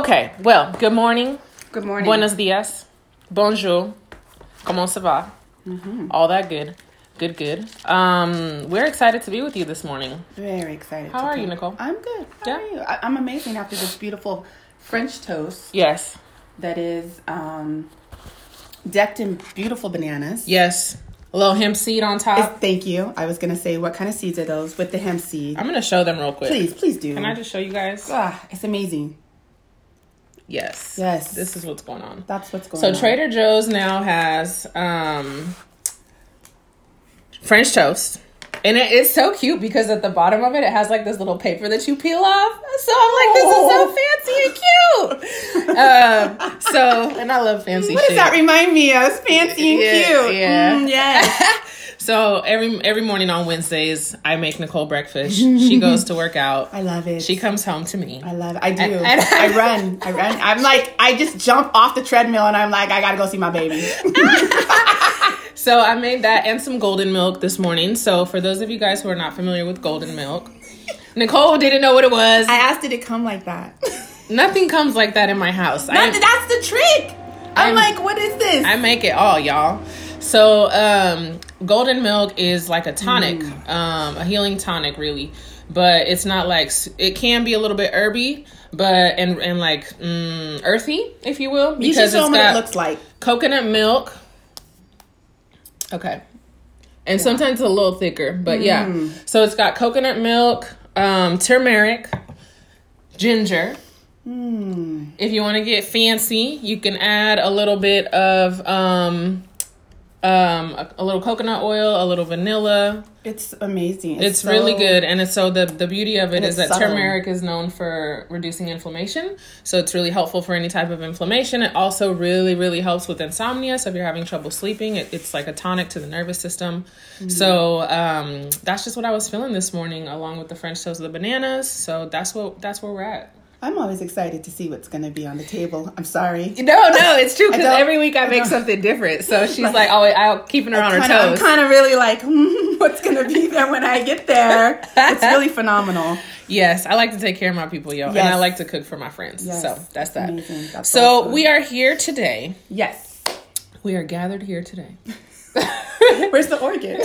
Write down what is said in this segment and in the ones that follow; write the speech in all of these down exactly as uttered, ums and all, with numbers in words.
Okay, well, good morning. Good morning. Buenos dias. Bonjour. Comment ça va? Mm-hmm. All that good. Good, good. Um, we're excited to be with you this morning. Very excited. How are come. you, Nicole? I'm good. How yeah? are you? I- I'm amazing after this beautiful French toast. Yes. That is um, decked in beautiful bananas. Yes. A little hemp seed on top. It's, thank you. I was going to say, what kind of seeds are those with the hemp seed? I'm going to show them real quick. Please, please do. Can I just show you guys? Ah, it's amazing. Yes. Yes. This is what's going on. That's what's going so on. So Trader Joe's now has um, French toast. And it, it's so cute because at the bottom of it, it has like this little paper that you peel off. So I'm like, this oh. is so fancy and cute. um, so, and I love fancy what shit. What does that remind me of? Fancy and yeah, cute. Yeah. Mm, yes. So every every morning on Wednesdays, I make Nicole breakfast. She goes to work out. I love it. She comes home to me. I love it. I do. And, and I run. I run. I'm like, I just jump off the treadmill and I'm like, I gotta go see my baby. So I made that and some golden milk this morning. So for those of you guys who are not familiar with golden milk, Nicole didn't know what it was. I asked it to come like that. Nothing comes like that in my house. Not, I, that's the trick. I'm, I'm like, what is this? I make it all, y'all. So um, golden milk is like a tonic, mm. um, a healing tonic, really. But it's not like, it can be a little bit herby, but and and like mm, earthy, if you will. Because you should show them what it looks like. Coconut milk. Okay. And yeah. Sometimes it's a little thicker, but mm. yeah. So it's got coconut milk, um, turmeric, ginger. Mm. If you want to get fancy, you can add a little bit of um, um, a, a little coconut oil, a little vanilla. It's amazing. It's, it's so, really good. And it's so the, the beauty of it is that subtle. turmeric is known for reducing inflammation. So it's really helpful for any type of inflammation. It also really, really helps with insomnia. So if you're having trouble sleeping, it, it's like a tonic to the nervous system. Mm-hmm. So um, that's just what I was feeling this morning, along with the French toast of the bananas. So that's what that's where we're at. I'm always excited to see what's going to be on the table. I'm sorry. No, no, it's true because every week I, I make something different. So she's like, like oh, I'm keeping her on kinda, her toes. I'm kind of really like, hmm, what's going to be there when I get there? It's really phenomenal. Yes, I like to take care of my people, yo. Yes. And I like to cook for my friends. Yes. So that's that. Amazing. That's so awesome. we are here today. Yes. We are gathered here today. Where's the organ?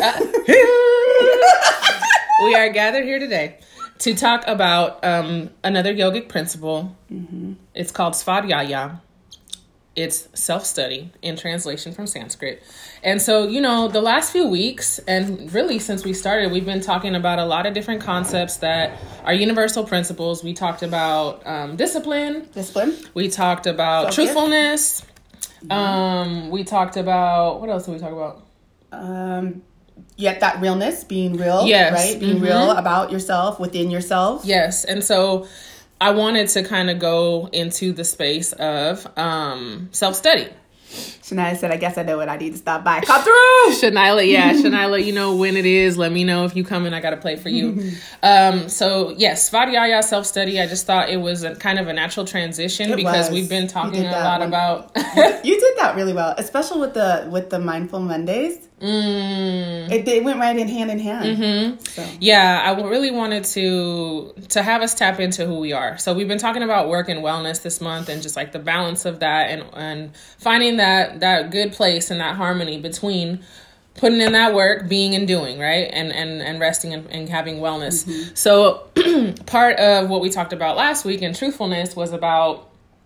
We are gathered here today to talk about um, another yogic principle. Mm-hmm. It's called Svadhyaya. It's self-study in translation from Sanskrit. And so, you know, the last few weeks, and really since we started, we've been talking about a lot of different concepts that are universal principles. We talked about um, discipline. Discipline. We talked about Focus. truthfulness. Mm-hmm. Um, we talked about, what else did we talk about? Um... Yet that realness, being real, yes. right? Being mm-hmm. real about yourself, within yourself. Yes. And so I wanted to kind of go into the space of um, self-study. Shania said, I guess I know what I need to stop by. Come through! Shanila, yeah. Shanila, you know when it is. Let me know if you come and I got to play for you. um, so, yes, Svadhyaya, self-study. I just thought it was a, kind of a natural transition it because was. we've been talking a lot one. about... You did that really well, especially with the with the Mindful Mondays. Mm. It, it went right in hand in hand. Mm-hmm. So. Yeah, I really wanted to to have us tap into who we are. So we've been talking about work and wellness this month and just like the balance of that and, and finding that, that good place and that harmony between putting in that work, being and doing, right? And and, and resting and, and having wellness. Mm-hmm. So part of what we talked about last week in truthfulness was about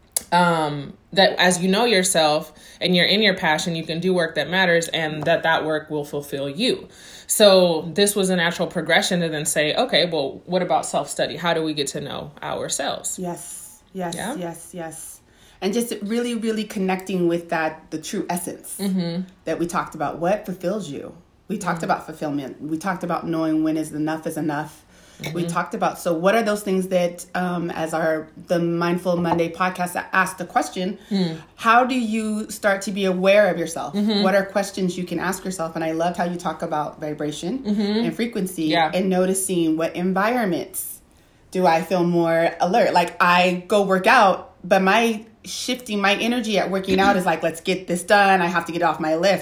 um, that as you know yourself and you're in your passion, you can do work that matters and that that work will fulfill you. So this was a natural progression to then say, okay, well, what about self-study? How do we get to know ourselves? Yes, yes, yeah? yes, yes. And just really, really connecting with that, the true essence mm-hmm. that we talked about. What fulfills you? We talked mm-hmm. about fulfillment. We talked about knowing when is enough is enough. Mm-hmm. We talked about, so what are those things that, um, as our, the Mindful Monday podcast asked the question, mm. how do you start to be aware of yourself? Mm-hmm. What are questions you can ask yourself? And I loved how you talk about vibration mm-hmm. and frequency yeah. and noticing what environments do I feel more alert? Like I go work out, but my shifting, my energy at working out is like, let's get this done. I have to get off my lift.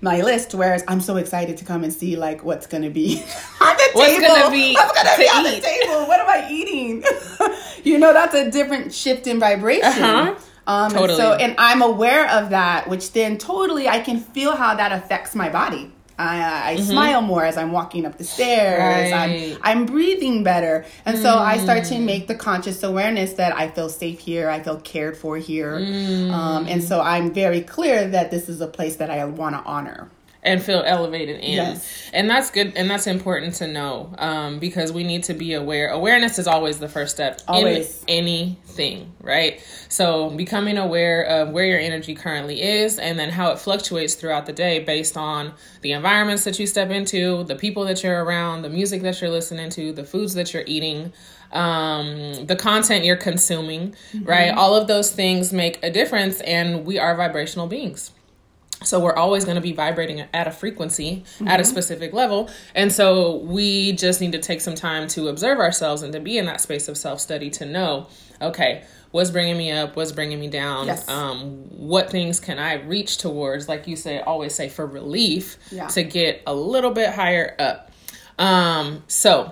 my list, whereas I'm so excited to come and see like what's gonna be on the what's table. gonna be what's gonna to be on eat. the table. What am I eating? You know, that's a different shift in vibration. Uh-huh. Um, totally. And so, and I'm aware of that, which then totally I can feel how that affects my body. I, I mm-hmm. smile more as I'm walking up the stairs. Right. I'm, I'm breathing better. And mm. so I start to make the conscious awareness that I feel safe here. I feel cared for here. Mm. Um, and so I'm very clear that this is a place that I want to honor. And feel elevated in. Yes. And that's good. And that's important to know um, because we need to be aware. Awareness is always the first step always. in anything, right? So becoming aware of where your energy currently is and then how it fluctuates throughout the day based on the environments that you step into, the people that you're around, the music that you're listening to, the foods that you're eating, um, the content you're consuming, mm-hmm. right? All of those things make a difference, and we are vibrational beings. So we're always going to be vibrating at a frequency mm-hmm. at a specific level. And so we just need to take some time to observe ourselves and to be in that space of self-study to know, okay, what's bringing me up? What's bringing me down? Yes. Um, what things can I reach towards? Like you say, always say for relief yeah. to get a little bit higher up. Um, so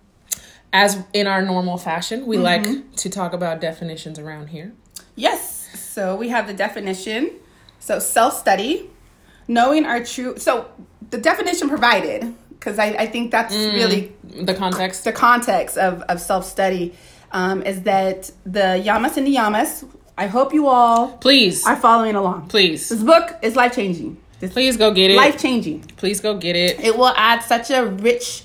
as in our normal fashion, we mm-hmm. like to talk about definitions around here. Yes. So we have the definition. So self-study, knowing our true... So the definition provided, because I, I think that's mm, really... The context. The context of, of self-study um, is that the yamas and niyamas, I hope you all... Please. ...are following along. Please. This book is life-changing. This Please go get it. Life-changing. Please go get it. It will add such a rich...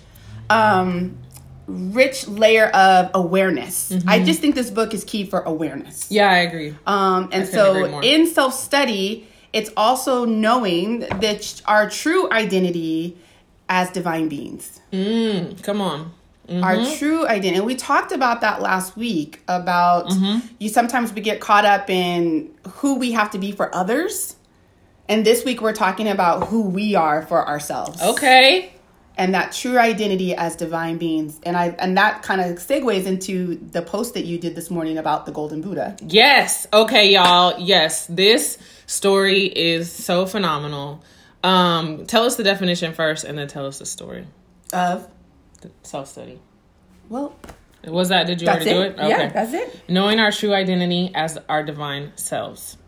Um, rich layer of awareness. Mm-hmm. I just think this book is key for awareness. Yeah, I agree. Um, and I so in self-study, it's also knowing that our true identity as divine beings. Mm, come on. Mm-hmm. Our true identity. And we talked about that last week about mm-hmm. you sometimes we get caught up in who we have to be for others. And this week we're talking about who we are for ourselves. Okay. And that true identity as divine beings. And I and that kind of segues into the post that you did this morning about the Golden Buddha. Yes. Okay, y'all. Yes. This story is so phenomenal. Um, tell us the definition first and then tell us the story. Of? The self-study. Well. Was that, did you already it. do it? Okay. Yeah, that's it. Knowing our true identity as our divine selves.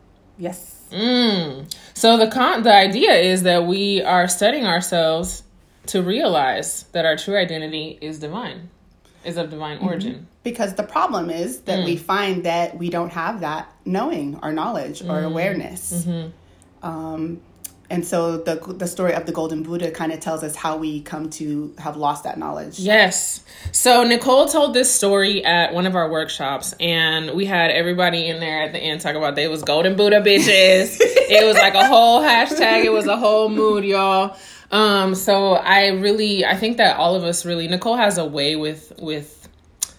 Yes. Mm. So the con- the idea is that we are studying ourselves to realize that our true identity is divine, is of divine origin. Mm-hmm. Because the problem is that mm. we find that we don't have that knowing or knowledge or mm. awareness. Mm-hmm. Um, and so the the story of the Golden Buddha kind of tells us how we come to have lost that knowledge. Yes. So Nicole told this story at one of our workshops, and we had everybody in there at the end talk about they was Golden Buddha bitches. It was like a whole hashtag. It was a whole mood, y'all. Um, so I really, I think that all of us really, Nicole has a way with, with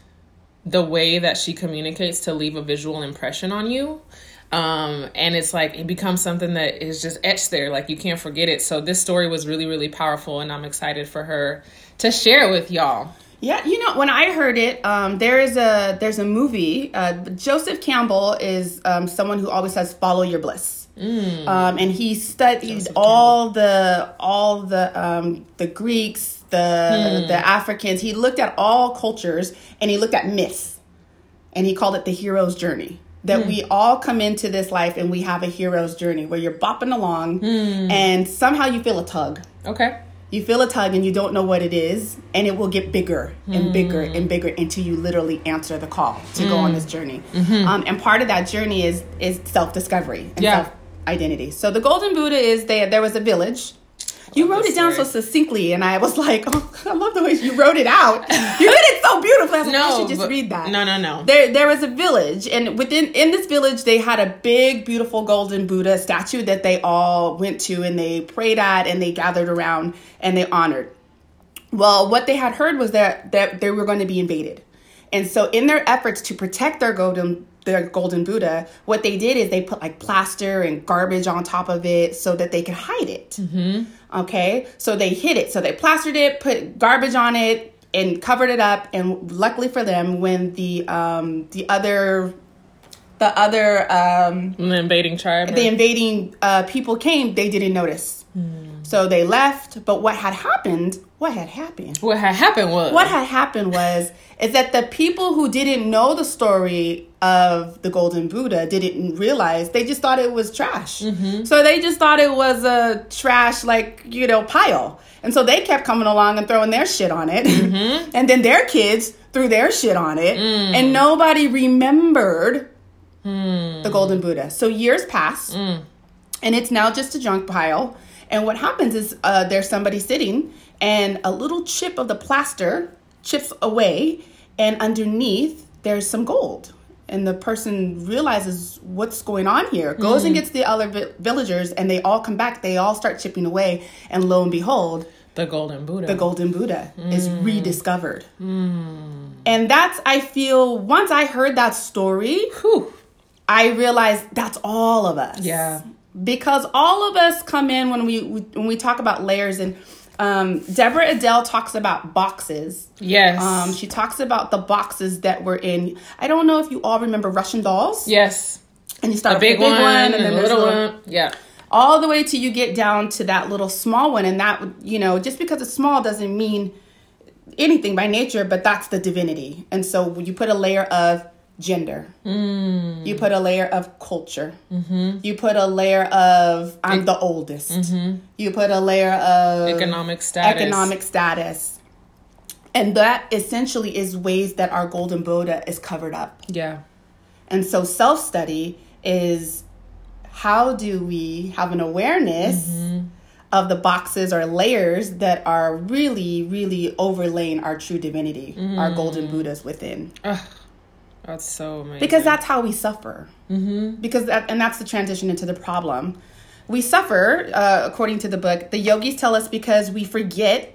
the way that she communicates to leave a visual impression on you. Um, and it's like, it becomes something that is just etched there. Like you can't forget it. So this story was really, really powerful, and I'm excited for her to share it with y'all. Yeah, you know, when I heard it, um, there is a, there's a movie, uh, Joseph Campbell is, um, someone who always says, follow your bliss. Mm. Um, and he studied Joseph all Campbell. the all the um, the Greeks, the mm. the Africans. He looked at all cultures, and he looked at myths, and he called it the hero's journey. That mm. we all come into this life and we have a hero's journey where you're bopping along, mm. and somehow you feel a tug. Okay. You feel a tug and you don't know what it is, and it will get bigger and mm. bigger and bigger until you literally answer the call to mm. go on this journey. Mm-hmm. Um, and part of that journey is is self-discovery and yeah. self identity. So the Golden Buddha is there. There was a village. You wrote it down so succinctly, and I was like, "Oh, I love the way you wrote it out. You did it so beautifully." I was no, like, I should just but, read that. No, no, no. There, there was a village, and within in this village, they had a big, beautiful Golden Buddha statue that they all went to, and they prayed at, and they gathered around, and they honored. Well, what they had heard was that that they were going to be invaded, and so in their efforts to protect their golden their golden Buddha, what they did is they put like plaster and garbage on top of it so that they could hide it. Mm-hmm. Okay, so they hid it. So they plastered it, put garbage on it, and covered it up. And luckily for them, when the um, the other the other um, the invading tribe, the invading uh, people came, they didn't notice. Mm. So they left, but what had happened, what had happened? What had happened was... What had happened was, is that the people who didn't know the story of the Golden Buddha didn't realize, they just thought it was trash. Mm-hmm. So they just thought it was a trash, like, you know, pile. And so they kept coming along and throwing their shit on it. Mm-hmm. And then their kids threw their shit on it. Mm. And nobody remembered mm. the Golden Buddha. So years pass, mm. and it's now just a junk pile. And what happens is uh, there's somebody sitting, and a little chip of the plaster chips away, and underneath there's some gold. And the person realizes what's going on here, goes mm. and gets the other vi- villagers, and they all come back. They all start chipping away, and lo and behold, the Golden Buddha. The Golden Buddha mm. is rediscovered. Mm. And that's, I feel, once I heard that story, Whew. I realized that's all of us. Yeah. Because all of us come in when we when we talk about layers, and um, Deborah Adele talks about boxes. Yes. Um, she talks about the boxes that were in, I don't know if you all remember Russian dolls. Yes. And you start a big, with a big one, one, and and then a there's little a little one. Yeah. All the way till you get down to that little small one. And that, you know, just because it's small doesn't mean anything by nature, but that's the divinity. And so you put a layer of gender. Mm. You put a layer of culture. Mm-hmm. You put a layer of, I'm the oldest. Mm-hmm. You put a layer of economic status. Economic status. And that essentially is ways that our Golden Buddha is covered up. Yeah. And so self-study is, how do we have an awareness mm-hmm. of the boxes or layers that are really, really overlaying our true divinity, mm. our Golden Buddhas within? Ugh, that's so amazing. Because that's how we suffer. Mm-hmm. Because that, and that's the transition into the problem. We suffer, uh, according to the book, the yogis tell us because we forget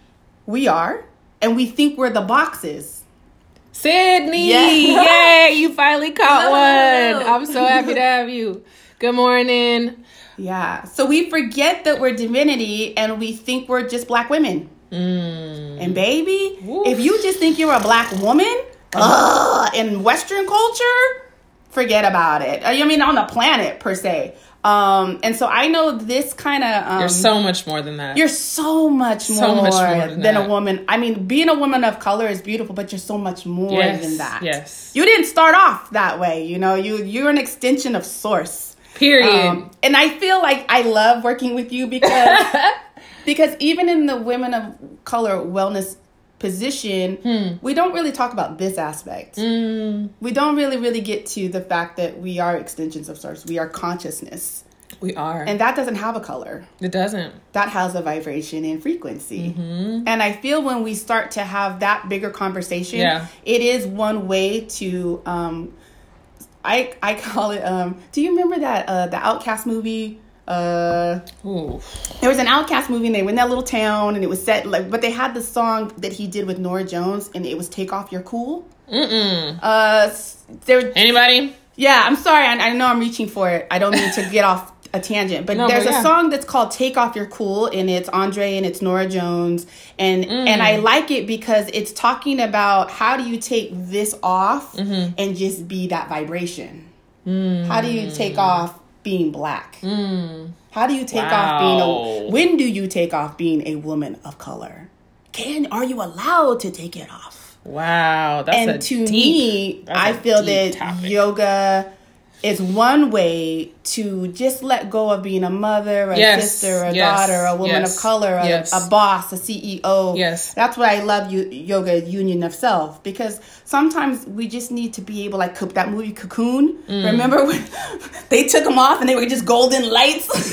we are, and we think we're the boxes. Sydney! Yeah. Yay! You finally caught one. I'm so happy to have you. Good morning. Yeah. So we forget that we're divinity, and we think we're just black women. Mm. And baby, Oof. If you just think you're a black woman uh, in Western culture, forget about it. I mean, on the planet per se. Um, and so I know this kind of... Um, you're so much more than that. You're so much more, so much more than, than a woman. I mean, being a woman of color is beautiful, but you're so much more yes, than that. Yes. You didn't start off that way. You know, you, you're an extension of source. Period. Um, and I feel like I love working with you because because even in the women of color wellness position, hmm. we don't really talk about this aspect. Mm. We don't really, really get to the fact that we are extensions of source. We are consciousness. We are. And that doesn't have a color. It doesn't. That has a vibration and frequency. Mm-hmm. And I feel when we start to have that bigger conversation, yeah. it is one way to... Um, I I call it. Um, do you remember that uh, the Outcast movie? Uh, there was an Outcast movie, and they were in that little town, and it was set like. But they had the song that he did with Norah Jones, and it was "Take Off Your Cool." Mm-mm. Uh, there. Anybody? Yeah, I'm sorry. I, I know I'm reaching for it. I don't mean to get off a tangent, but no, there's but yeah. a song that's called "Take Off Your Cool," and it's Andre and it's Norah Jones, and mm. and I like it because it's talking about how do you take this off mm-hmm. and just be that vibration. Mm. How do you take off being black? Mm. How do you take wow. off being a? When do you take off being a woman of color? Can are you allowed to take it off? Wow, that's and a to deep, me, I feel that topic. Yoga is one way to just let go of being a mother, a yes, sister, a yes, daughter, a woman yes, of color, a, yes. a boss, a C E O. Yes. That's why I love you, Yoga Union of Self, because sometimes we just need to be able, like that movie Cocoon. Mm. Remember when they took them off and they were just golden lights?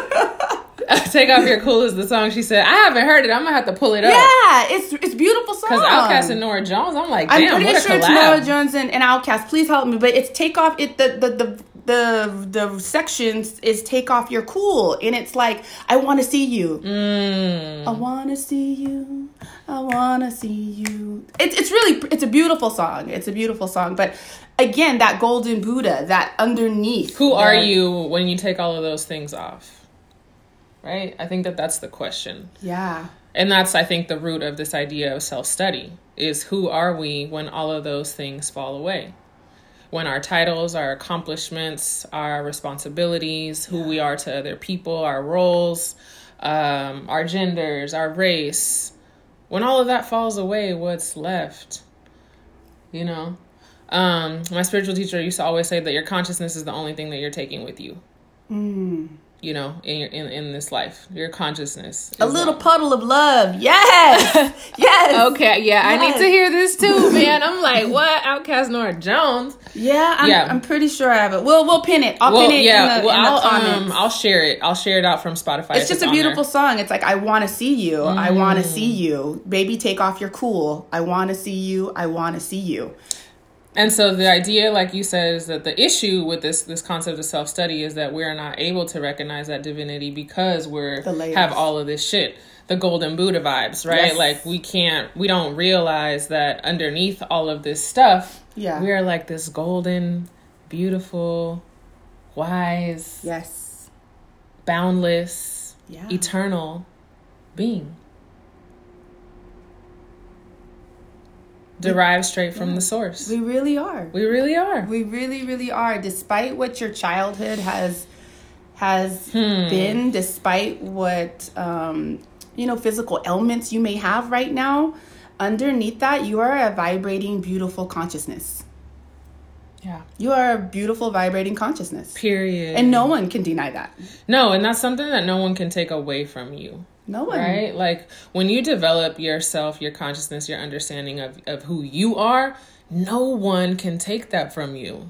Take Off Your Cool is the song she said. I haven't heard it. I'm gonna have to pull it up. Yeah, it's it's beautiful song. Because Outkast and Norah Jones, I'm like, damn, I'm pretty what a sure collab. It's Norah Jones and, and Outkast. Please help me. But it's Take Off it the the the the, the sections is Take Off Your Cool, and it's like, I want to see you. Mm. I want to see you. I want to see you. It's it's really it's a beautiful song. It's a beautiful song, but. Again, that Golden Buddha, that underneath. Who are that, you when you take all of those things off? Right? I think that that's the question. Yeah. And that's, I think, the root of this idea of self-study is who are we when all of those things fall away? when our titles, our accomplishments, our responsibilities, who we are to other people, our roles, um, our genders, our race, when all of that falls away, what's left? You know? Um, my spiritual teacher used to always say that your consciousness is the only thing that you're taking with you. Mm. You know, in your in, in this life, your consciousness. A little puddle of love. Yes. Yes. Okay. Yeah. Yes. I need to hear this too, man. I'm like, what? Outcast Nora Jones. Yeah. I'm, yeah. I'm pretty sure I have it. We'll, we'll pin it. I'll well, pin it yeah, in the, well, in the I'll, comments. Um, I'll share it. I'll share it out from Spotify. It's just a beautiful song. It's like, I want to see you. Mm. I want to see you. Baby, take off your cool. I want to see you. I want to see you. And so the idea, like you said, is that the issue with this this concept of self-study is that we're not able to recognize that divinity because we're have all of this shit, the golden Buddha vibes, right? Yes. Like we can't, we don't realize that underneath all of this stuff, yeah. we are like this golden, beautiful, wise, yes, boundless, yeah. eternal being. Derived straight from yeah. the source. We really are. We really are. We really, really are. Despite what your childhood has has hmm. been, despite what um, you know, physical ailments you may have right now, underneath that, you are a vibrating, beautiful consciousness. Yeah. You are a beautiful, vibrating consciousness. Period. And no one can deny that. No, and that's something that no one can take away from you. No one. Right? Like, when you develop yourself, your consciousness, your understanding of, of who you are, no one can take that from you.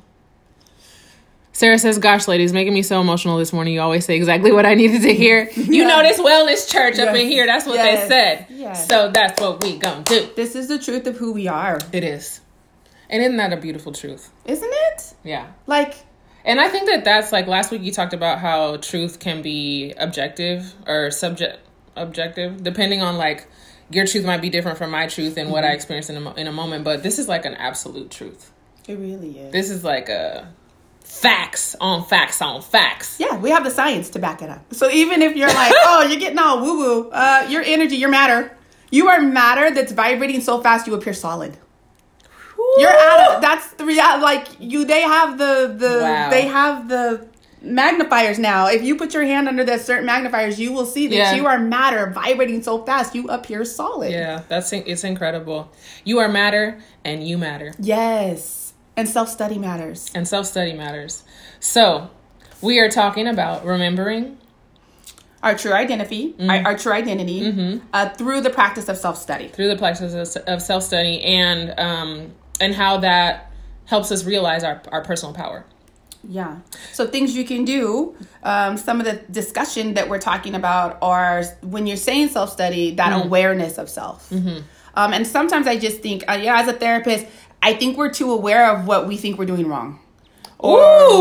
Sarah says, gosh, ladies, making me so emotional this morning. You always say exactly what I needed to hear. You yeah. know this wellness church yes. up in here. That's what yes. they said. Yes. So that's what we gonna do. This is the truth of who we are. It is. And isn't that a beautiful truth? Isn't it? Yeah. Like... And I think that that's like last week you talked about how truth can be objective or subject objective, depending on like your truth might be different from my truth and mm-hmm. what I experienced in a, in a moment. But this is like an absolute truth. It really is. This is like a facts on facts on facts. Yeah, we have the science to back it up. So even if you're like, oh, you're getting all woo woo, uh, your energy, your matter, you are matter that's vibrating so fast you appear solid. You're out of, that's the reality. Like you, they have the, the, wow. they have the magnifiers now. If you put your hand under the certain magnifiers, you will see that yeah. you are matter vibrating so fast, you appear solid. Yeah, that's, it's incredible. You are matter and you matter. Yes. And self-study matters. And self-study matters. So we are talking about remembering our true identity, mm-hmm. our, our true identity mm-hmm. uh, through the practice of self-study. Through the practice of, of self-study and, um, and how that helps us realize our, our personal power. Yeah. So things you can do, um, some of the discussion that we're talking about are when you're saying self-study, that mm-hmm. awareness of self. Mm-hmm. Um, and sometimes I just think, uh, yeah, as a therapist, I think we're too aware of what we think we're doing wrong. Or,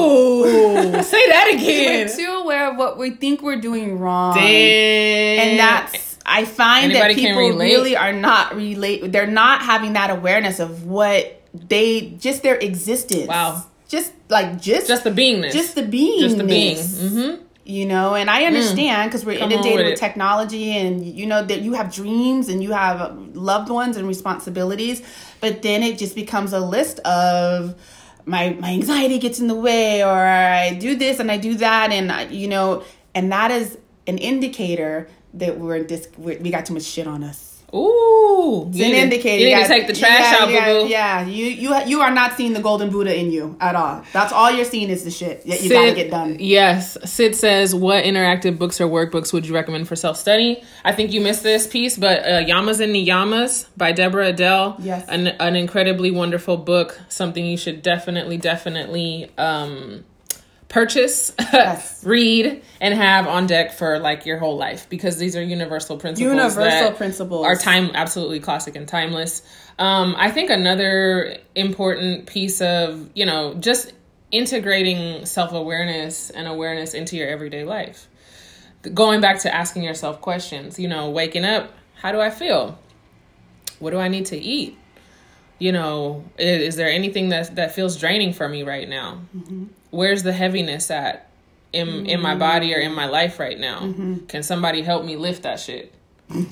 Ooh, say that again. We're too aware of what we think we're doing wrong. Damn. And that's, I find Anybody that people really are not relate. They're not having that awareness of what they, just their existence. Wow. Just like, just. Just the beingness. Just the beingness. Just the being. Mm-hmm. You know, and I understand because we're Come inundated with with technology and, you know, that you have dreams and you have loved ones and responsibilities. But then it just becomes a list of my, my anxiety gets in the way, or I do this and I do that. And, I, you know, and that is an indicator that we're dis- we got too much shit on us. Ooh, it's an indicator. You need you to take the trash yeah, out, yeah, boo boo. Yeah, you you you are not seeing the golden Buddha in you at all. That's all you're seeing is the shit that you got to get done. Yes, Sid says, "What interactive books or workbooks would you recommend for self study?" I think you missed this piece, but uh, "Yamas and Niyamas" by Deborah Adele. Yes, an an incredibly wonderful book. Something you should definitely, definitely. Um, purchase, yes. read, and have on deck for like your whole life, because these are universal principles. Universal that principles are time absolutely classic and timeless. Um, I think another important piece of, you know, just integrating self-awareness and awareness into your everyday life. Going back to asking yourself questions, you know, waking up, how do I feel? What do I need to eat? You know, is, is there anything that that feels draining for me right now? Mm-hmm. Where's the heaviness at in mm-hmm. in my body or in my life right now? Mm-hmm. Can somebody help me lift that shit? help,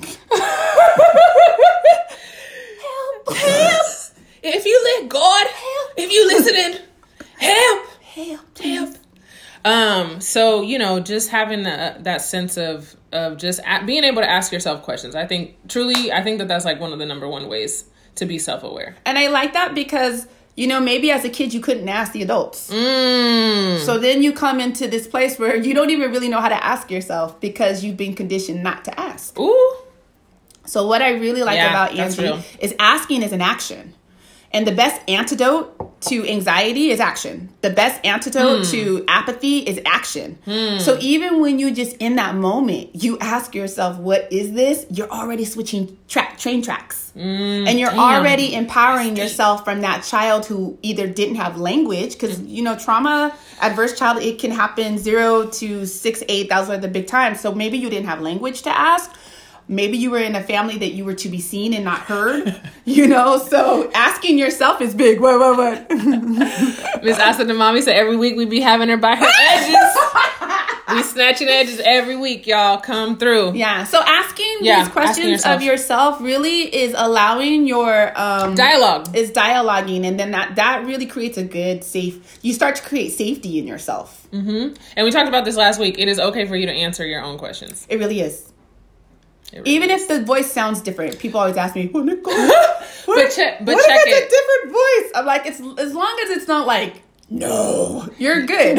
help! If you let God, help. If you listening, help, help, help. Um, so, you know, just having the, that sense of, of just a- being able to ask yourself questions. I think truly, I think that that's like one of the number one ways to be self-aware. And I like that because, you know, maybe as a kid you couldn't ask the adults. Mm. So then you come into this place where you don't even really know how to ask yourself because you've been conditioned not to ask. Ooh. So what I really like yeah, about Angie is asking is an action. And the best antidote to anxiety is action. The best antidote mm. to apathy is action. Mm. So even when you just in that moment, you ask yourself, what is this? You're already switching track train tracks. Mm, and you're damn. already empowering yourself from that child who either didn't have language. Because, mm. you know, trauma, adverse child, it can happen zero to six, eight. Those are the big times. So maybe you didn't have language to ask. Maybe you were in a family that you were to be seen and not heard, you know? So asking yourself is big. What, what, what? Miss Asa the mommy said every week we be having her by her edges. We snatching edges every week, y'all. Come through. Yeah. So asking yeah, these questions yourself. of yourself really is allowing your... Um, Dialogue. Is dialoguing. And then that, that really creates a good, safe... You start to create safety in yourself. Mm-hmm. And we talked about this last week. It is okay for you to answer your own questions. It really is. Really Even is. if the voice sounds different, people always ask me, "Well, Nicole, what, but check, but what check if it's it. a different voice?" I'm like, it's as long as it's not like, "No, you're good."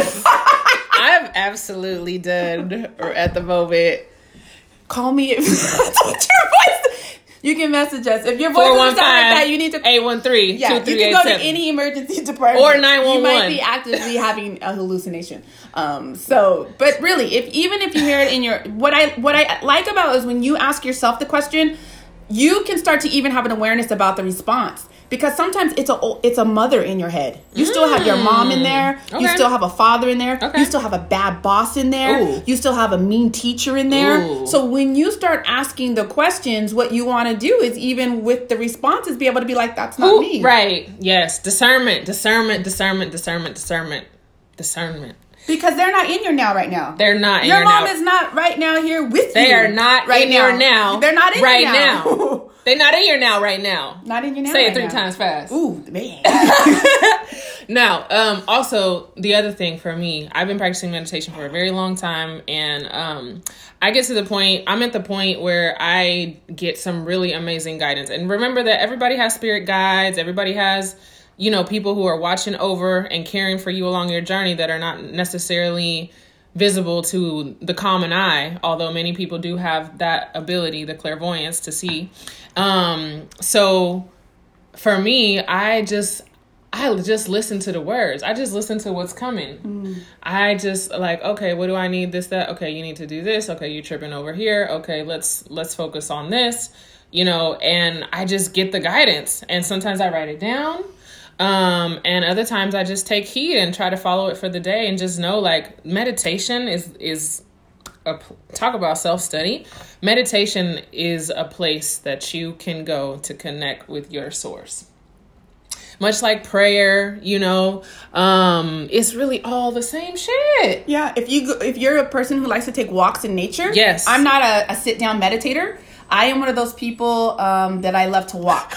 I've absolutely done, or at the moment, call me if that's what your voice. You can message us if your voice doesn't sound like that. You need to eight one three Yeah, you can go to any emergency department or nine one one. You might be actively having a hallucination. Um. So, but really, if even if you hear it in your what I what I like about is when you ask yourself the question, you can start to even have an awareness about the response. Because sometimes it's a it's a mother in your head. You mm. still have your mom in there. Okay. You still have a father in there. Okay. You still have a bad boss in there. Ooh. You still have a mean teacher in there. Ooh. So when you start asking the questions, what you want to do is even with the responses, be able to be like, that's not Ooh, me. Right. Yes. Discernment, discernment, discernment, discernment, discernment, discernment. Because they're not in your now right now. They're not in your your mom now. is not right now here with they you. They are not right in now. your now. They're not in right your now. now. They're not in your now right now. Not in your now. Say right it three now. times fast. Ooh, man. Now, um, also the other thing for me, I've been practicing meditation for a very long time, and um, I get to the point. I'm at the point where I get some really amazing guidance. And remember that everybody has spirit guides. Everybody has, you know, people who are watching over and caring for you along your journey that are not necessarily visible to the common eye, although many people do have that ability, the clairvoyance, to see. Um, so for me, I just, I just listen to the words. I just listen to what's coming. Mm. I just like, okay, what do I need? This, that. Okay, you need to do this. Okay, you're tripping over here. Okay, let's, let's focus on this, you know, and I just get the guidance. And sometimes I write it down. Um, and other times I just take heed and try to follow it for the day and just know like meditation is, is a, talk about self-study. Meditation is a place that you can go to connect with your source. Much like prayer, you know, um, it's really all the same shit. Yeah. If you, if you're a person who likes to take walks in nature, yes, I'm not a, a sit down meditator. I am one of those people um, that I love to walk.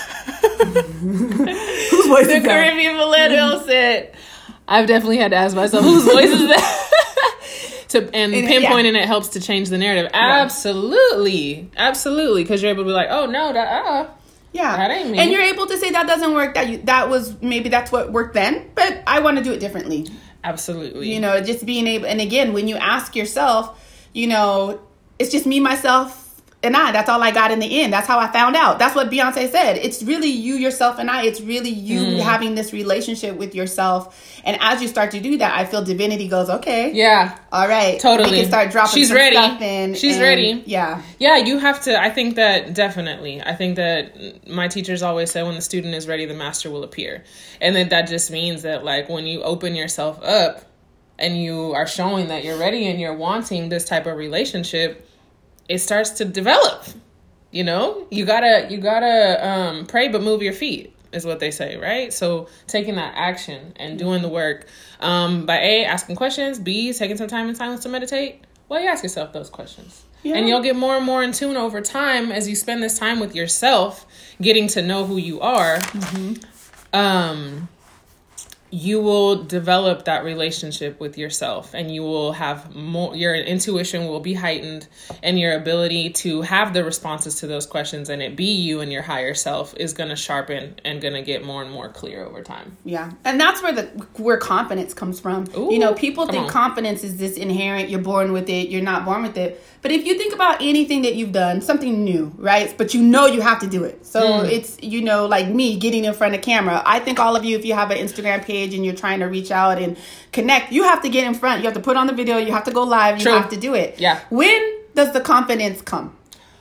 Whose voice the is that? Caribbean millennial said, I've definitely had to ask myself, whose voice is that? to, and, and pinpointing yeah. it helps to change the narrative. Yeah. Absolutely. Absolutely. Because you're able to be like, oh, no, that, uh, yeah. that ain't me. And you're able to say that doesn't work. That you, that was, maybe that's what worked then, but I want to do it differently. Absolutely. You know, just being able, and again, when you ask yourself, you know, it's just me, myself, and I, that's all I got in the end. That's how I found out. That's what Beyonce said. It's really you, yourself, and I. It's really you mm. having this relationship with yourself. And as you start to do that, I feel divinity goes, okay. Yeah. All right. Totally. We can start dropping She's some ready. stuff in. She's and, ready. Yeah. Yeah, you have to, I think that definitely. I think that my teachers always say when the student is ready, the master will appear. And that that just means that like when you open yourself up and you are showing that you're ready and you're wanting this type of relationship, it starts to develop. You know, you gotta, you gotta um, pray, but move your feet is what they say, right? So taking that action and doing the work um, by A, asking questions, B, taking some time in silence to meditate. Well, you ask yourself those questions. Yeah. And you'll get more and more in tune over time as you spend this time with yourself, getting to know who you are. Mm-hmm. Um, you will develop that relationship with yourself, and you will have more, your intuition will be heightened, and your ability to have the responses to those questions and it be you and your higher self is going to sharpen and going to get more and more clear over time. Yeah. And that's where the where confidence comes from. Ooh, you know, people think on. confidence is this inherent, you're born with it, you're not born with it. But if you think about anything that you've done, something new, right? But you know you have to do it. So mm. it's, you know, like me getting in front of camera. I think all of you, if you have an Instagram page and you're trying to reach out and connect, you have to get in front. You have to put on the video. You have to go live. You True. have to do it. Yeah. When does the confidence come?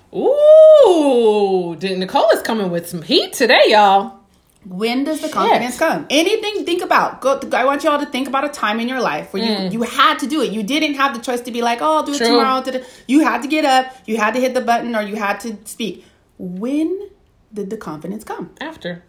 Ooh, Nicole is coming with some heat today, y'all. When does the confidence yes. come? Anything, think about. Go. I want y'all to think about a time in your life where mm. you, you had to do it. You didn't have the choice to be like, oh, I'll do True. it tomorrow. You had to get up. You had to hit the button, or you had to speak. When did the confidence come? After.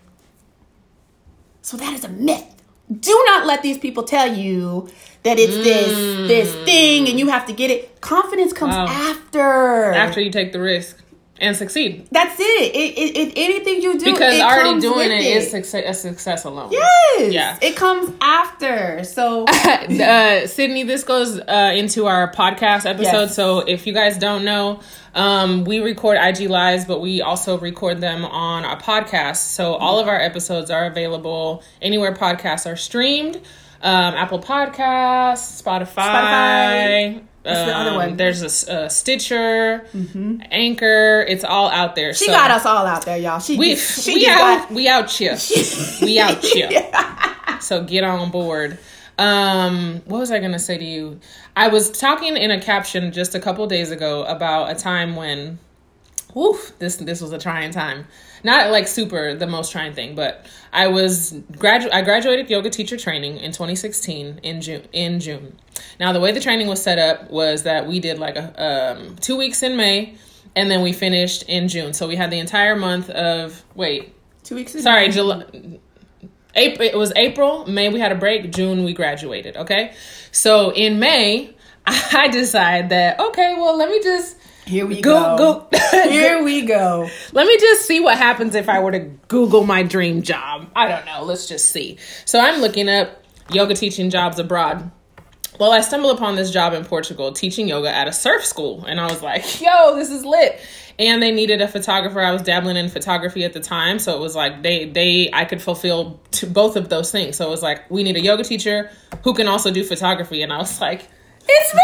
So that is a myth. Do not let these people tell you that it's mm. this this thing and you have to get it. Confidence comes wow. after. After you take the risk. And succeed. That's it. It, it, it. Anything you do, because it already comes doing it, it is success, a success alone. Yes. Yeah. It comes after. So, uh, Sydney, this goes uh, into our podcast episode. Yes. So if you guys don't know, um, we record I G Lives, but we also record them on our podcast. So all of our episodes are available anywhere podcasts are streamed. Um, Apple Podcasts, Spotify. Spotify. What's the other one? Um, there's a, a Stitcher, mm-hmm. Anchor. It's all out there. She so got us all out there, y'all. She we just, she we just out got... we out here. we out here. Yeah. So get on board. Um, what was I gonna say to you? I was talking in a caption just a couple days ago about a time when, woof, this this was a trying time. Not like super the most trying thing, but I was gradu- I graduated yoga teacher training in twenty sixteen in June. In June. Now the way the training was set up was that we did like a um, two weeks in May, and then we finished in June. So we had the entire month of wait two weeks. In sorry, May. July. April. It was April. May we had a break. June we graduated. Okay, so in May I decided that okay, well let me just. Here we go. go. Here we go. Let me just see what happens if I were to Google my dream job. I don't know. Let's just see. So I'm looking up yoga teaching jobs abroad. Well, I stumbled upon this job in Portugal teaching yoga at a surf school. And I was like, yo, this is lit. And they needed a photographer. I was dabbling in photography at the time. So it was like they, they I could fulfill two, both of those things. So it was like, we need a yoga teacher who can also do photography. And I was like, it's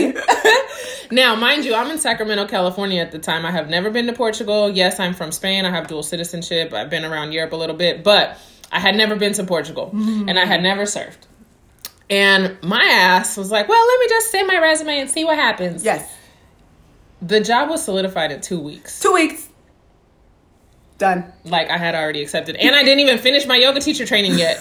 me. Now, mind you, I'm in Sacramento, California at the time. I have never been to Portugal. Yes, I'm from Spain. I have dual citizenship. I've been around Europe a little bit, but I had never been to Portugal mm. and I had never surfed. And my ass was like, well, let me just send my resume and see what happens. Yes. The job was solidified in two weeks. Two weeks. Done. Like I had already accepted. And I didn't even finish my yoga teacher training yet.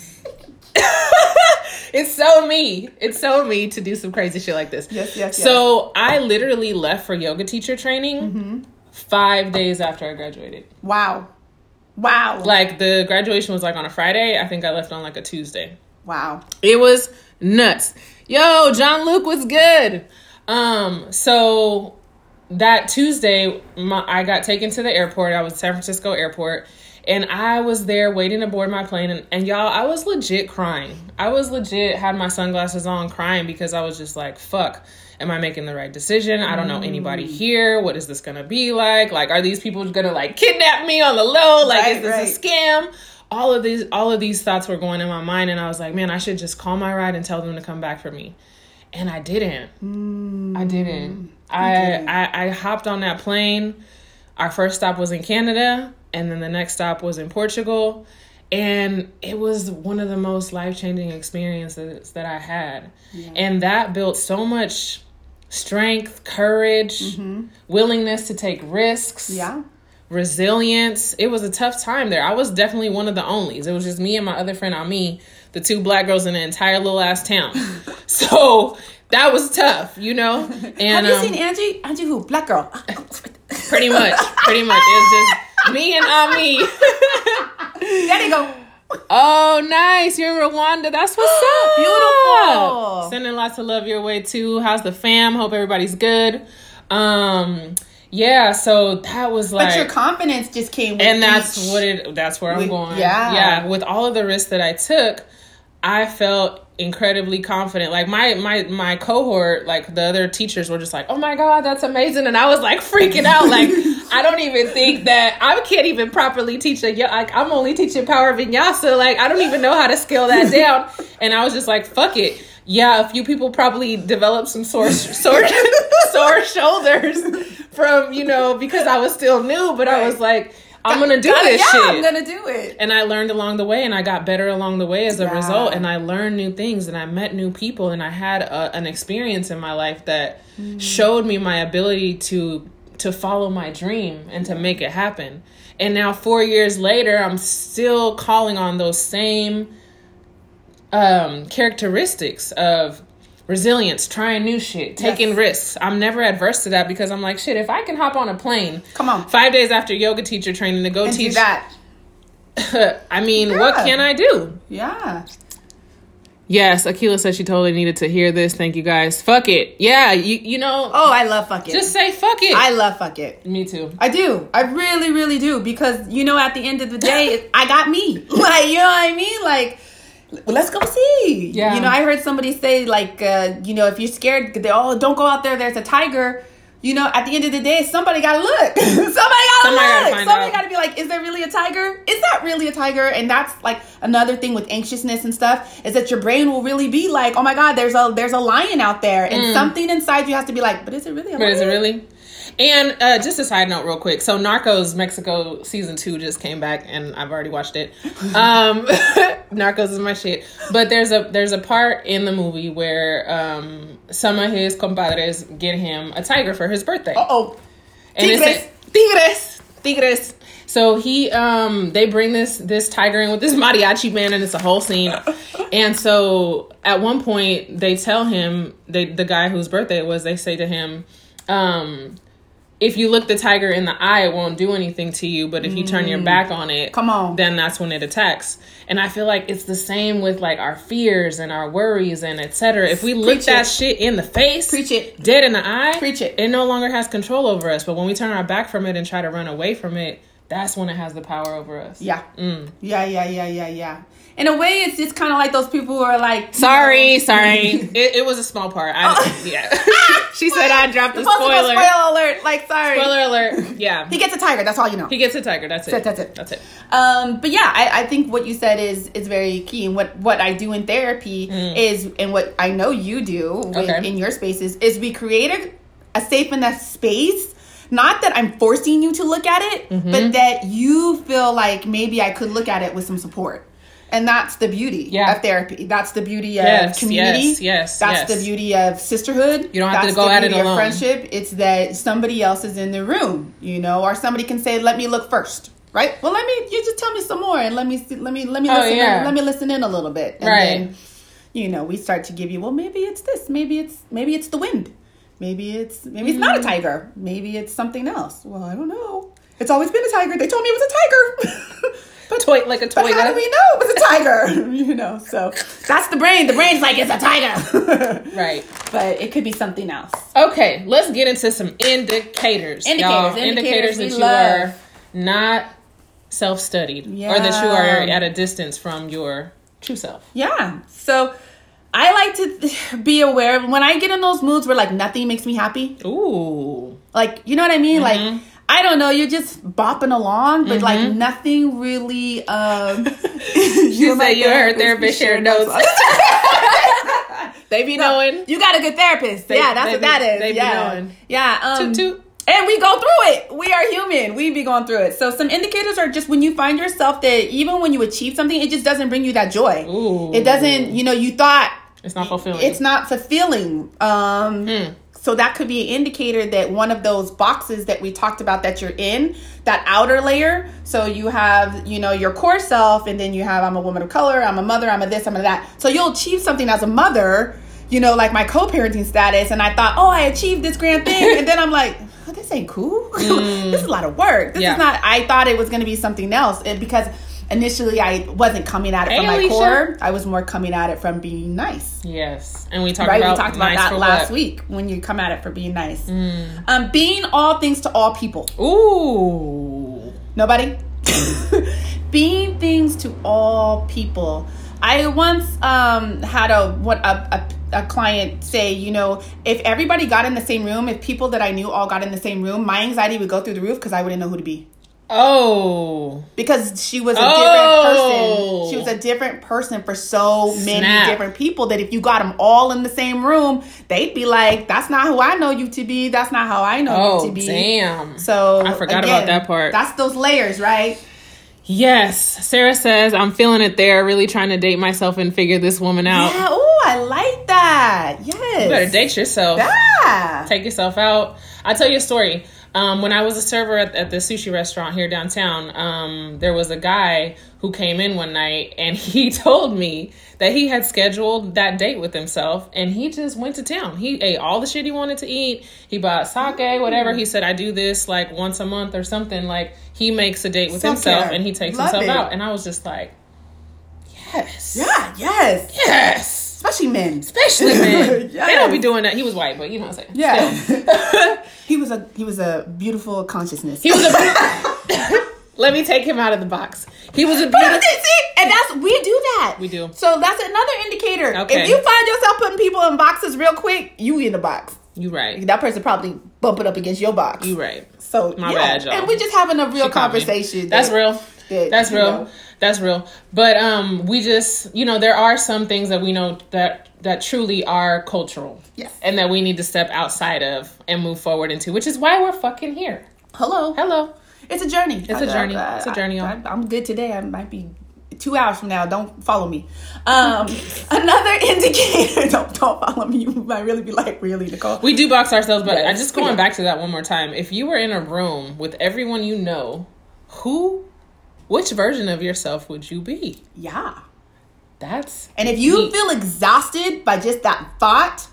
It's so me. It's so me to do some crazy shit like this. Yes, yes, yes. So I literally left for yoga teacher training mm-hmm. five days after I graduated. Wow. Wow. Like the graduation was like on a Friday. I think I left on like a Tuesday. Wow. It was nuts. Yo, John Luke was good. Um, so that Tuesday, my, I got taken to the airport. I was San Francisco airport. And I was there waiting to board my plane. And, and y'all, I was legit crying. I was legit, had my sunglasses on crying because I was just like, fuck, am I making the right decision? I don't know anybody here. What is this going to be like? Like, are these people going to like kidnap me on the low? Like, right, is this right. a scam? All of these, all of these thoughts were going in my mind. And I was like, man, I should just call my ride and tell them to come back for me. And I didn't. Mm, I didn't. I, didn't. I, I hopped on that plane. Our first stop was in Canada. And then the next stop was in Portugal. And it was one of the most life-changing experiences that I had. Yeah. And that built so much strength, courage, mm-hmm. willingness to take risks, yeah, resilience. It was a tough time there. I was definitely one of the onlys. It was just me and my other friend Ami, the two black girls in the entire little ass town. So that was tough, you know? And have you um, seen Angie? Angie who? Black girl. Pretty much. Pretty much. It was just me and Ami. There you go. Oh, nice. You're in Rwanda. That's what's up. Beautiful. Sending lots of love your way, too. How's the fam? Hope everybody's good. Um, yeah, so that was like... But your confidence just came with And that's each, what it... That's where with, I'm going. Yeah. Yeah, with all of the risks that I took, I felt incredibly confident. Like my my my cohort, like the other teachers were just like, oh my God, that's amazing. And I was like freaking out. Like, I don't even think that I can't even properly teach a, like, I'm only teaching Power Vinyasa. Like, I don't even know how to scale that down. And I was just like, fuck it. Yeah, a few people probably developed some sore sore sore shoulders from, you know, because I was still new, but right. I was like, I'm going to do Gotta, this yeah, shit. I'm going to do it. And I learned along the way, and I got better along the way as a yeah. result. And I learned new things, and I met new people, and I had a, an experience in my life that mm. showed me my ability to to follow my dream and to make it happen. And now four years later, I'm still calling on those same um, characteristics of resilience, trying new shit, taking yes. risks. I'm never adverse to that because I'm like, shit, if I can hop on a plane, come on, five days after yoga teacher training to go and teach do that. I mean, yeah. what can I do? Yeah. Yes, Akila said she totally needed to hear this. Thank you guys. Fuck it. Yeah, you you know. Oh, I love fuck it. Just say fuck it. I love fuck it. Me too. I do. I really, really do. Because, you know, at the end of the day, I got me. Like, you know what I mean? Like, well, let's go see. Yeah. You know, I heard somebody say, like, uh, you know, if you're scared, they, oh, don't go out there. There's a tiger. You know, at the end of the day, somebody got to look. somebody got to look. Gotta somebody got to be like, is there really a tiger? Is that really a tiger? And that's like another thing with anxiousness and stuff is that your brain will really be like, oh my God, there's a there's a lion out there. And mm. something inside you has to be like, but is it really a but lion? Is it really? And uh, just a side note real quick. So Narcos Mexico season two just came back and I've already watched it. Um, Narcos is my shit. But there's a there's a part in the movie where um, some of his compadres get him a tiger for his birthday. Uh-oh. And Tigres. Tigres. Tigres. So he, um, they bring this this tiger in with this mariachi man, and it's a whole scene. And so at one point they tell him, they the guy whose birthday it was, they say to him, um, if you look the tiger in the eye, it won't do anything to you. But if you turn your back on it, come on, then that's when it attacks. And I feel like it's the same with like our fears and our worries and et cetera. If we look that shit in the face, preach it, dead in the eye, preach it, it no longer has control over us. But when we turn our back from it and try to run away from it, that's when it has the power over us. Yeah. Mm. Yeah, yeah, yeah, yeah, yeah. In a way, it's just kind of like those people who are like... Sorry, know. sorry. it, it was a small part. I, oh. Yeah. She said I dropped the spoiler. Spoiler alert. Like, sorry. Spoiler alert. Yeah. He gets a tiger. That's all you know. He gets a tiger. That's it. That's it. That's it. Um, but yeah, I, I think what you said is is very key. And what, what I do in therapy mm. is, and what I know you do okay. in, in your spaces, is we create a, a safe enough space. Not that I'm forcing you to look at it, mm-hmm. but that you feel like maybe I could look at it with some support. And that's the beauty yeah. of therapy. That's the beauty of yes, community. Yes, yes, That's yes. the beauty of sisterhood. You don't have that's to go at it alone. alone. Friendship. It's that somebody else is in the room, you know, or somebody can say, "Let me look first." Right? Well, let me. You just tell me some more, and let me see. Let me. Let me oh, listen. Yeah. In, let me listen in a little bit. And right. then, you know, we start to give you. Well, maybe it's this. Maybe it's. Maybe it's the wind. Maybe it's. Maybe mm-hmm. it's not a tiger. Maybe it's something else. Well, I don't know. It's always been a tiger. They told me it was a tiger. But toy, like a toy. But how do we know it was a tiger? You know, so that's the brain. The brain's like, it's a tiger. Right. But it could be something else. Okay, let's get into some indicators. Indicators. Y'all. Indicators, indicators that you love. are not self-studied. Yeah. Or that you are at a distance from your true self. Yeah. So I like to be aware of when I get in those moods where like nothing makes me happy. Ooh. Like, you know what I mean? Mm-hmm. Like, I don't know, you're just bopping along, but mm-hmm. like nothing really. Um, you say you heard therapist share notes. They be no, knowing. You got a good therapist. They, yeah, that's what be, that is. They yeah. be knowing. Yeah. Um, toot, toot. And we go through it. We are human. We be going through it. So some indicators are just when you find yourself that even when you achieve something, it just doesn't bring you that joy. Ooh. It doesn't, you know, you thought. It's not fulfilling. It's not fulfilling. Um, hmm. So that could be an indicator that one of those boxes that we talked about that you're in, that outer layer. So you have, you know, your core self, and then you have, I'm a woman of color, I'm a mother, I'm a this, I'm a that. So you'll achieve something as a mother, you know, like my co-parenting status. And I thought, oh, I achieved this grand thing. And then I'm like, oh, this ain't cool. Mm. This is a lot of work. This yeah. is not, I thought it was going to be something else. And because initially I wasn't coming at it hey, from my Alicia. core. I was more coming at it from being nice. Yes. And we talked right? about, we talked about nice that last what? week when you come at it for being nice. Mm. Um, being all things to all people. Ooh. Nobody? Being things to all people. I once um, had a what a, a a client say, you know, if everybody got in the same room, if people that I knew all got in the same room, my anxiety would go through the roof because I wouldn't know who to be. Oh. Because she was a oh. different person. She was a different person for so many Snap. different people that if you got them all in the same room, they'd be like, that's not who I know you to be. That's not how I know oh, you to be. Damn. So I forgot again, about that part. That's those layers, right? Yes. Sarah says, I'm feeling it there, really trying to date myself and figure this woman out. Yeah. Oh, I like that. Yes. You better date yourself. Yeah. Take yourself out. I'll tell you a story. Um, when I was a server at, at the sushi restaurant here downtown, um, there was a guy who came in one night and he told me that he had scheduled that date with himself and he just went to town. He ate all the shit he wanted to eat. He bought sake, whatever. He said, I do this like once a month or something. Like he makes a date with Self-care. himself and he takes Love himself it. out. And I was just like, yes. Yeah. Yes. Yes. Especially men. Especially men. Yes. They don't be doing that. He was white, but you know what I'm saying. Yeah. Still. he was a he was a beautiful consciousness. He was a Let me take him out of the box. He was a But beautiful. see, and that's we do that. We do. So that's another indicator. Okay. If you find yourself putting people in boxes real quick, you in the box. You right. That person probably bumping up against your box. You right. So My yeah. bad, y'all. And we're just having a real She caught me. conversation. That's that- real. that, That's you real. know. That's real. But um, we just, you know, there are some things that we know that that truly are cultural. Yes. And that we need to step outside of and move forward into, which is why we're fucking here. Hello. Hello. It's a journey. It's a journey. I, I, It's a journey, I, y'all. I, I'm good today. I might be two hours from now. Don't follow me. Um, another indicator. Don't don't follow me. You might really be like, really, Nicole? We do box ourselves, but I Yes. just going Yeah. back to that one more time. If you were in a room with everyone you know, who, which version of yourself would you be? Yeah. That's And if you deep. feel exhausted by just that thought,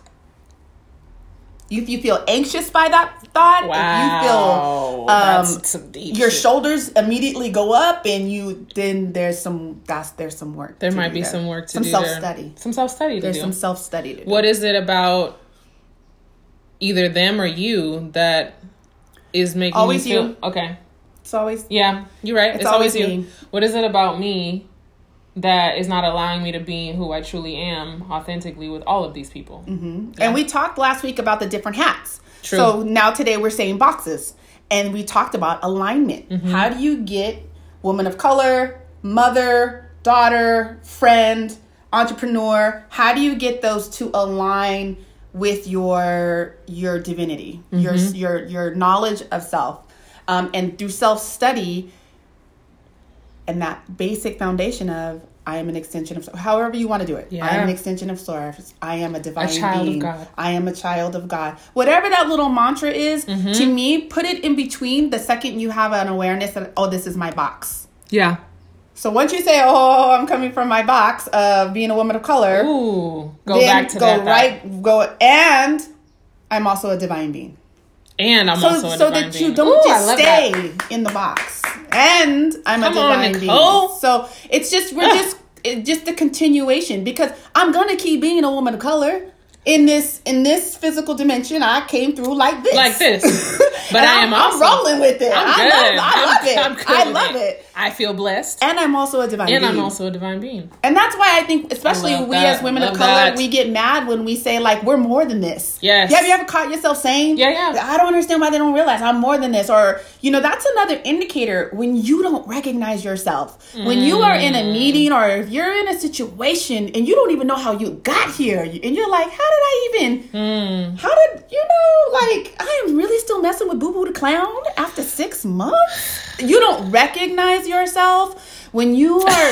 if you feel anxious by that thought, wow, if you feel um, that's some deep your shit. shoulders immediately go up, and you then there's some that's there's some work. There to might do be there. some work to some do. self there. study. Some self study to There's do. some self study to do. What is it about either them or you that is making Always you feel you. okay? It's always Yeah, you're right. It's, It's always, always you. me. What is it about me that is not allowing me to be who I truly am authentically with all of these people? Mm-hmm. Yeah. And we talked last week about the different hats. True. So now today we're saying boxes, and we talked about alignment. Mm-hmm. How do you get woman of color, mother, daughter, friend, entrepreneur? How do you get those to align with your your divinity, Mm-hmm. your your your knowledge of self, um, and through self study, and that basic foundation of I am an extension of, however you want to do it. Yeah. I am an extension of source. I am a divine A child of being. God. I am a child of God. Whatever that little mantra is, Mm-hmm. to me, put it in between the second you have an awareness that, oh, this is my box. Yeah. So once you say, oh, I'm coming from my box of being a woman of color, Ooh. Go then back to go that. right, thought. go, and I'm also a divine being. And I'm So, also a so divine that being. you don't Ooh, I just love stay that. in the box. And I'm Come a on, divine Nicole. being. So it's just, we're just, it's just the continuation, because I'm going to keep being a woman of color. In this in this physical dimension, I came through like this. Like this. But And I I'm, am also. I'm rolling with it. I'm I good. love, I love I'm- it. I'm good I with love it. I feel blessed. And I'm also a divine And being. I'm also a divine being. And that's why I think, especially I love we that. as women of Love color, that. we get mad when we say, like, we're more than this. Yes. Yeah, have you ever caught yourself saying, Yeah, yeah. I don't understand why they don't realize I'm more than this? Or, you know, that's another indicator when you don't recognize yourself. When you are in a Mm. meeting, or if you're in a situation and you don't even know how you got here, and you're like, how did I even, Mm. how did, you know, like, I am really still messing with Boo Boo the Clown after six months? You don't recognize yourself when you are.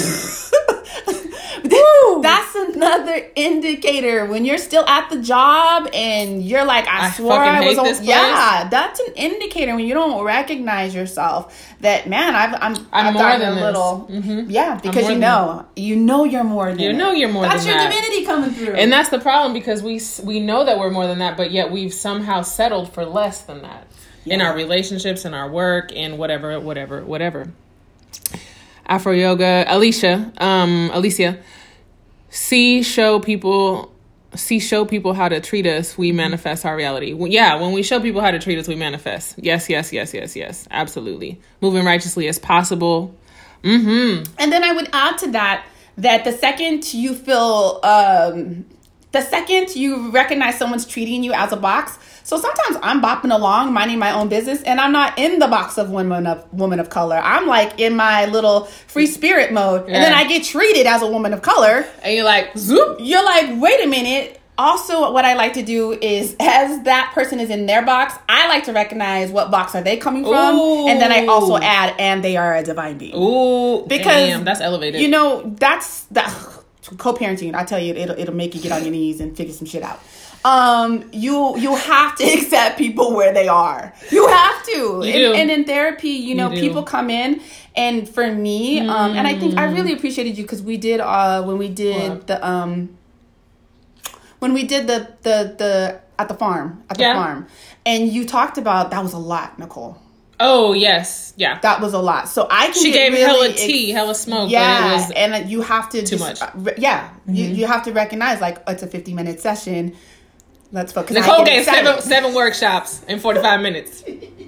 That's another indicator when you're still at the job and you're like, I, I swore fucking I was hate on. this place. Yeah, that's an indicator when you don't recognize yourself that, man, I've I'm, I'm I've more gotten than a this. little. Mhm. Yeah, because more you than- know, you know you're more than You it. know you're more That's than your that. divinity coming through. And that's the problem, because we we know that we're more than that, but yet we've somehow settled for less than that in Yeah. our relationships, in our work, in whatever, whatever, whatever. Afro Yoga, Alicia, um, Alicia, see show people, see show people how to treat us. We manifest our reality. Well, yeah, when we show people how to treat us, we manifest. Yes, yes, yes, yes, yes, absolutely. Moving righteously as possible. Mm-hmm. And then I would add to that that the second you feel, um, the second you recognize someone's treating you as a box. So sometimes I'm bopping along, minding my own business, and I'm not in the box of women of woman of color. I'm like in my little free spirit mode, yeah. And then I get treated as a woman of color, and you're like, zoop. You're like, wait a minute. Also, what I like to do is, as that person is in their box, I like to recognize what box are they coming from, Ooh. And then I also add, and they are a divine being. Ooh, because damn, that's elevated. You know, that's that co-parenting. I tell you, it'll it'll make you get on your knees and figure some shit out. Um, you you have to accept people where they are. You have to. You and, do. and in therapy, you know, you people come in, and for me, mm. um, and I think I really appreciated you because we did uh when we did what? the um. When we did the, the, the, at the farm, at the yeah. farm, and you talked about, that was a lot, Nicole. Oh, yes. Yeah. That was a lot. So I can She get gave really hella tea, ex- hella smoke. Yeah. But it was and you have to too just, much. Uh, yeah. Mm-hmm. You, you have to recognize, like, it's a fifty minute session. Let's focus. Nicole gave seven, seven workshops in forty-five minutes.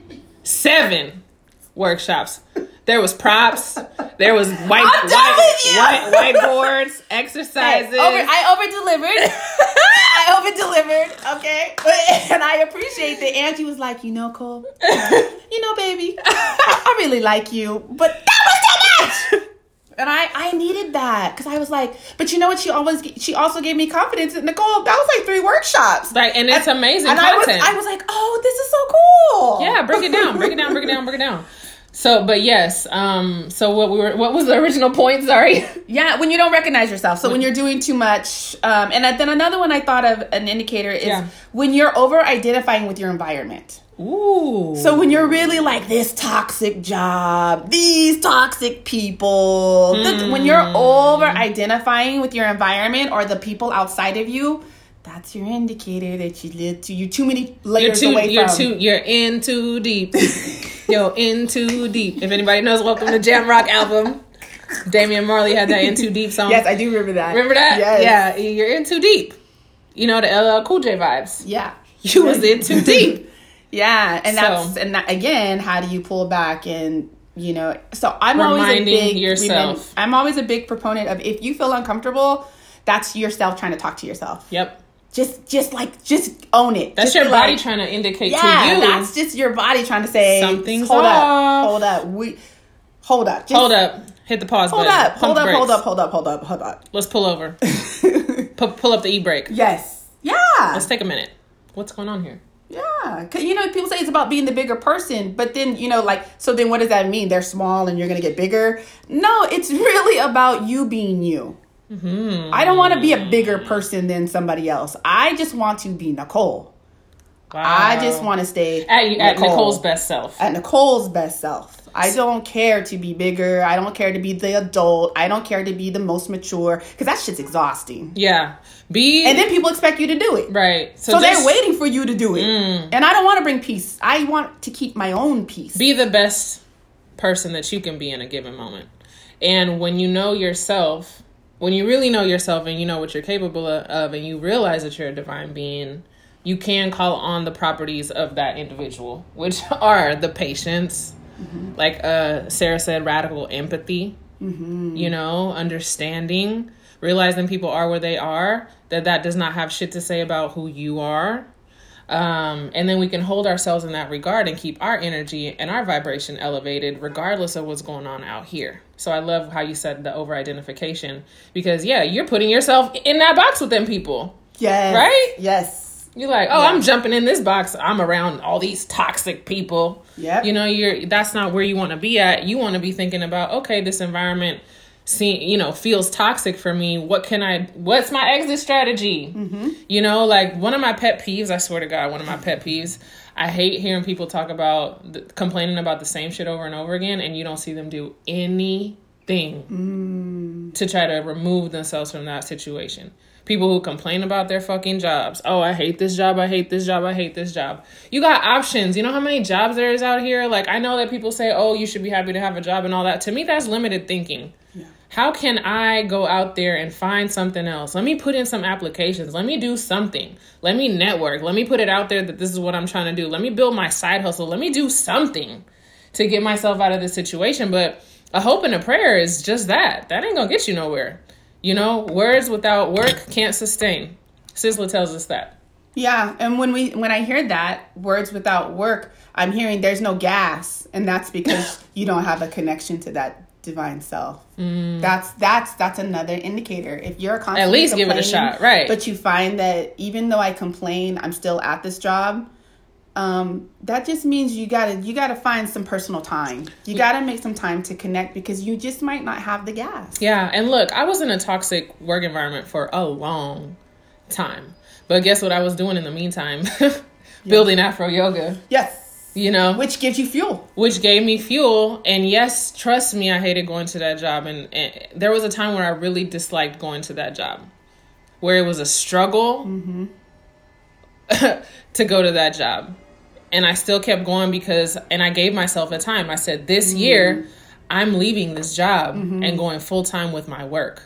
Seven workshops. There was props. There was white, white, white, whiteboards, exercises. Hey, over, I over delivered. I over delivered. Okay, and I appreciate that. Angie was like, you know, Cole, you know, baby, I, I really like you, but that was too much. And I, I needed that because I was like, but you know what? She always, she also gave me confidence. That Nicole, that was like three workshops. Like, and it's and, amazing and content. I was, I was like, oh, this is so cool. Yeah, break it down, break it down, break it down, break it down. So, but yes, um, so what we were, what was the original point? Sorry. Yeah, when you don't recognize yourself. So when you're doing too much, um, and then another one I thought of an indicator is yeah. when you're over identifying with your environment. Ooh. So when you're really like this toxic job, these toxic people, mm. the, when you're over identifying with your environment or the people outside of you, that's your indicator that you live to you too many layers you're too, away you're from. Too, you're in too deep. Yo, in too deep. If anybody knows, welcome to Jam Rock album. Damian Marley had that In Too Deep song. Yes, I do remember that. Remember that? Yes. Yeah, you're in too deep. You know the L L Cool J vibes. Yeah, you was in too deep. Yeah, and so, that's and that, again, how do you pull back and you know? So I'm reminding always a big yourself. Remember, I'm always a big proponent of if you feel uncomfortable, that's yourself trying to talk to yourself. Yep. Just, just like, just own it. That's just your body like, trying to indicate yeah, to you. That's just your body trying to say something's hold off. up, hold up, we, hold up, just, hold up, hit the pause hold button. Up, hold up, hold up, hold up, hold up, hold up. Let's pull over. P- pull up the e-brake. Yes. Yeah. Let's take a minute. What's going on here? Yeah, cause you know people say it's about being the bigger person, but then you know like so then what does that mean? They're small and you're gonna get bigger? No, it's really about you being you. Mm-hmm. I don't want to be a bigger person than somebody else. I just want to be Nicole. Wow. I just want to stay at, Nicole, at Nicole's best self. At Nicole's best self. I don't care to be bigger. I don't care to be the adult. I don't care to be the most mature because that shit's exhausting. Yeah. Be and then people expect you to do it. Right. So, so just, they're waiting for you to do it. Mm. And I don't want to bring peace. I want to keep my own peace. Be the best person that you can be in a given moment. And when you know yourself, when you really know yourself and you know what you're capable of and you realize that you're a divine being, you can call on the properties of that individual, which are the patience, mm-hmm. like uh, Sarah said, radical empathy, mm-hmm. you know, understanding, realizing people are where they are, that that does not have shit to say about who you are. Um, and then we can hold ourselves in that regard and keep our energy and our vibration elevated regardless of what's going on out here. So I love how you said the over-identification because, yeah, you're putting yourself in that box with them people. Yes. Right? Yes. You're like, oh, yeah. I'm jumping in this box. I'm around all these toxic people. Yeah. You know, you're that's not where you want to be at. You want to be thinking about, okay, this environment See, you know, feels toxic for me. What can I, what's my exit strategy? Mm-hmm. You know, like one of my pet peeves, I swear to God, one of my pet peeves, I hate hearing people talk about, the, complaining about the same shit over and over again, and you don't see them do anything mm. to try to remove themselves from that situation. People who complain about their fucking jobs. Oh, I hate this job. I hate this job. I hate this job. You got options. You know how many jobs there is out here? Like, I know that people say, oh, you should be happy to have a job and all that. To me, that's limited thinking. Yeah. How can I go out there and find something else? Let me put in some applications. Let me do something. Let me network. Let me put it out there that this is what I'm trying to do. Let me build my side hustle. Let me do something to get myself out of this situation. But a hope and a prayer is just that. That ain't gonna get you nowhere. You know, words without work can't sustain. Sizzler tells us that. Yeah, and when we when I hear that, words without work, I'm hearing there's no gas, and that's because you don't have a connection to that divine self. Mm. That's that's that's another indicator. If you're constantly at least give it a shot, right? But you find that even though I complain, I'm still at this job. Um, that just means you gotta you gotta find some personal time. You gotta make some time to connect because you just might not have the gas. Yeah, and look, I was in a toxic work environment for a long time, but guess what I was doing in the meantime? Building yes. Afro yoga. Yes. You know, which gives you fuel. Which gave me fuel, and yes, trust me, I hated going to that job, and, and there was a time where I really disliked going to that job, where it was a struggle mm-hmm. to go to that job. And I still kept going because, and I gave myself a time. I said, this mm-hmm. year, I'm leaving this job mm-hmm. and going full time with my work.